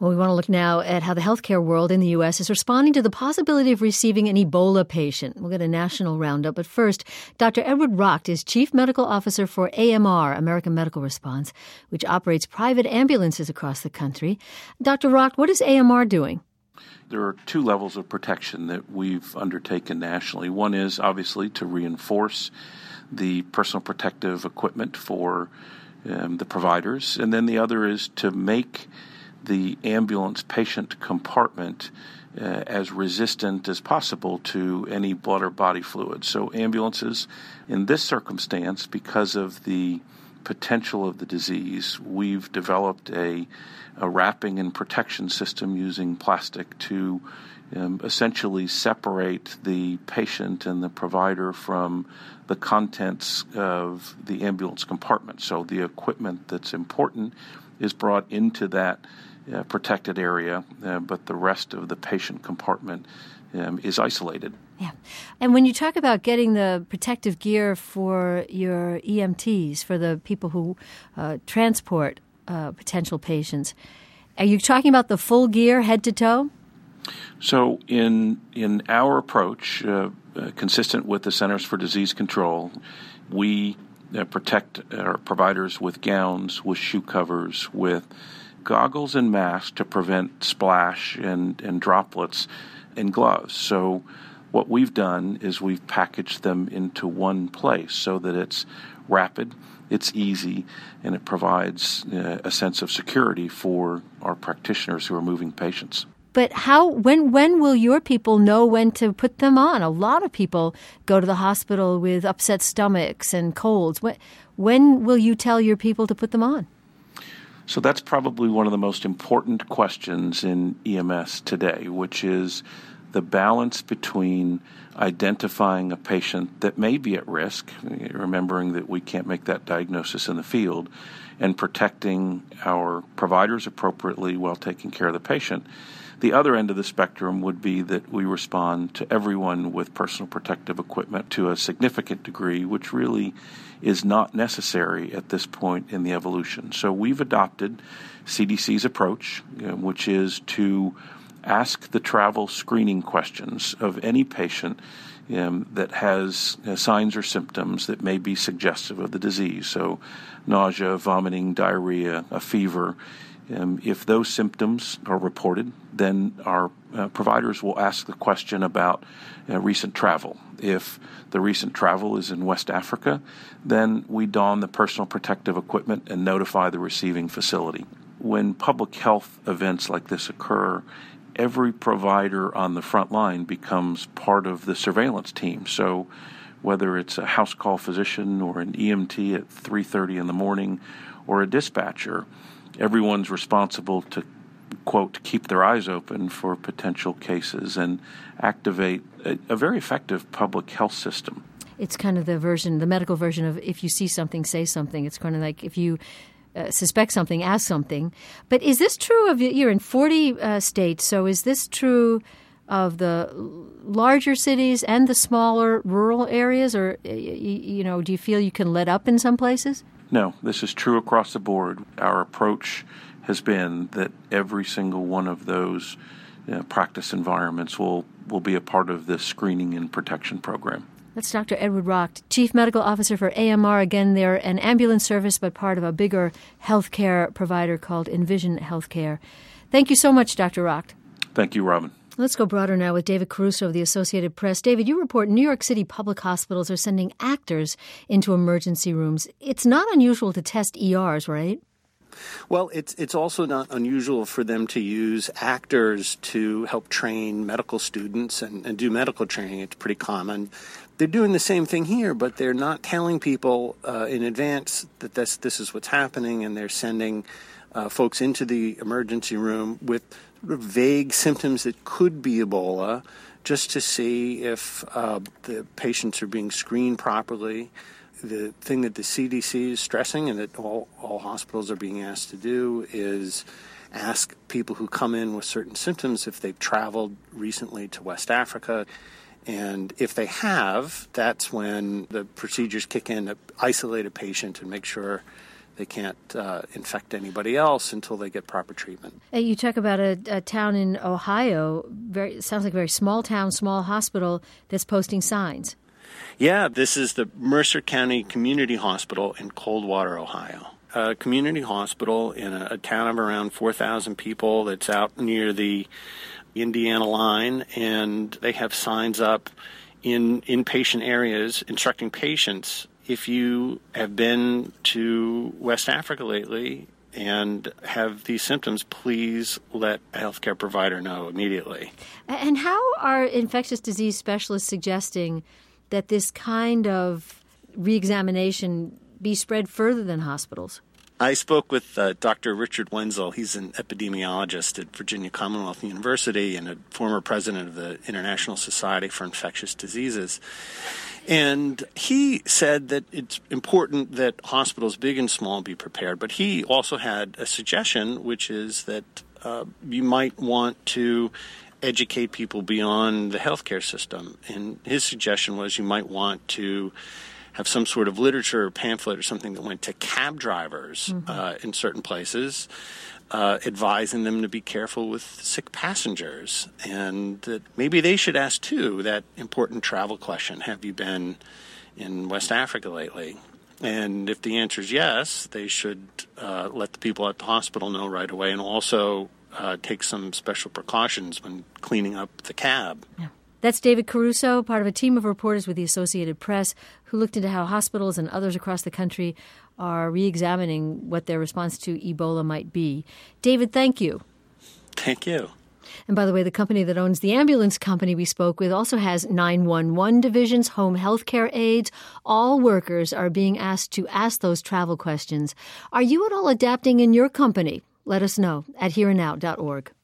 Well, we want to look now at how the healthcare world in the U.S. is responding to the possibility of receiving an Ebola patient. We'll get a national roundup. But first, Dr. Edward Rocht is Chief Medical Officer for AMR, American Medical Response, which operates private ambulances across the country. Dr. Rocht, what is AMR doing? There are two levels of protection that we've undertaken nationally. One is obviously to reinforce the personal protective equipment for the providers, and then the other is to make the ambulance patient compartment as resistant as possible to any blood or body fluid. So ambulances, in this circumstance, because of the potential of the disease, we've developed a wrapping and protection system using plastic to essentially separate the patient and the provider from the contents of the ambulance compartment. So the equipment that's important is brought into that protected area, but the rest of the patient compartment is isolated. Yeah. And when you talk about getting the protective gear for your EMTs, for the people who transport potential patients, are you talking about the full gear head to toe? So in our approach, consistent with the Centers for Disease Control, we protect our providers with gowns, with shoe covers, with goggles and masks to prevent splash and droplets, and gloves. So what we've done is we've packaged them into one place so that it's rapid, it's easy, and it provides a sense of security for our practitioners who are moving patients. But when will your people know when to put them on? A lot of people go to the hospital with upset stomachs and colds. When will you tell your people to put them on? So that's probably one of the most important questions in EMS today, which is the balance between identifying a patient that may be at risk, remembering that we can't make that diagnosis in the field, and protecting our providers appropriately while taking care of the patient. The other end of the spectrum would be that we respond to everyone with personal protective equipment to a significant degree, which really is not necessary at this point in the evolution. So we've adopted CDC's approach, which is to ask the travel screening questions of any patient that has signs or symptoms that may be suggestive of the disease. So nausea, vomiting, diarrhea, a fever. If those symptoms are reported, then our providers will ask the question about recent travel. If the recent travel is in West Africa, then we don the personal protective equipment and notify the receiving facility. When public health events like this occur, every provider on the front line becomes part of the surveillance team. So whether it's a house call physician or an EMT at 3:30 in the morning or a dispatcher, everyone's responsible to, quote, keep their eyes open for potential cases and activate a very effective public health system. It's kind of the medical version of if you see something, say something. It's kind of like if you suspect something, ask something. But is this true of, you're in 40 states, so is this true of the larger cities and the smaller rural areas? Or, do you feel you can let up in some places? No, this is true across the board. Our approach has been that every single one of those practice environments will be a part of this screening and protection program. That's Dr. Edward Rocht, Chief Medical Officer for AMR. Again, they're an ambulance service, but part of a bigger healthcare provider called Envision Healthcare. Thank you so much, Dr. Rocht. Thank you, Robin. Let's go broader now with David Caruso of the Associated Press. David, you report New York City public hospitals are sending actors into emergency rooms. It's not unusual to test ERs, right? Well, it's also not unusual for them to use actors to help train medical students and do medical training. It's pretty common. They're doing the same thing here, but they're not telling people in advance that this is what's happening, and they're sending folks into the emergency room with vague symptoms that could be Ebola, just to see if the patients are being screened properly. The thing that the CDC is stressing and that all hospitals are being asked to do is ask people who come in with certain symptoms if they've traveled recently to West Africa. And if they have, that's when the procedures kick in to isolate a patient and make sure They can't infect anybody else until they get proper treatment. You talk about a town in Ohio, sounds like a very small town, small hospital that's posting signs. Yeah, this is the Mercer County Community Hospital in Coldwater, Ohio. A community hospital in a town of around 4,000 people that's out near the Indiana line, and they have signs up in inpatient areas instructing patients, if you have been to West Africa lately and have these symptoms, please let a healthcare provider know immediately. And how are infectious disease specialists suggesting that this kind of reexamination be spread further than hospitals? I spoke with Dr. Richard Wenzel. He's an epidemiologist at Virginia Commonwealth University and a former president of the International Society for Infectious Diseases. And he said that it's important that hospitals, big and small, be prepared. But he also had a suggestion, which is that you might want to educate people beyond the healthcare system. And his suggestion was you might want to have some sort of literature or pamphlet or something that went to cab drivers in certain places, advising them to be careful with sick passengers. And that maybe they should ask, too, that important travel question, have you been in West Africa lately? And if the answer is yes, they should let the people at the hospital know right away, and also take some special precautions when cleaning up the cab. Yeah. That's David Caruso, part of a team of reporters with the Associated Press who looked into how hospitals and others across the country are re-examining what their response to Ebola might be. David, thank you. Thank you. And by the way, the company that owns the ambulance company we spoke with also has 911 divisions, home health care aides. All workers are being asked to ask those travel questions. Are you at all adapting in your company? Let us know at hereandnow.org.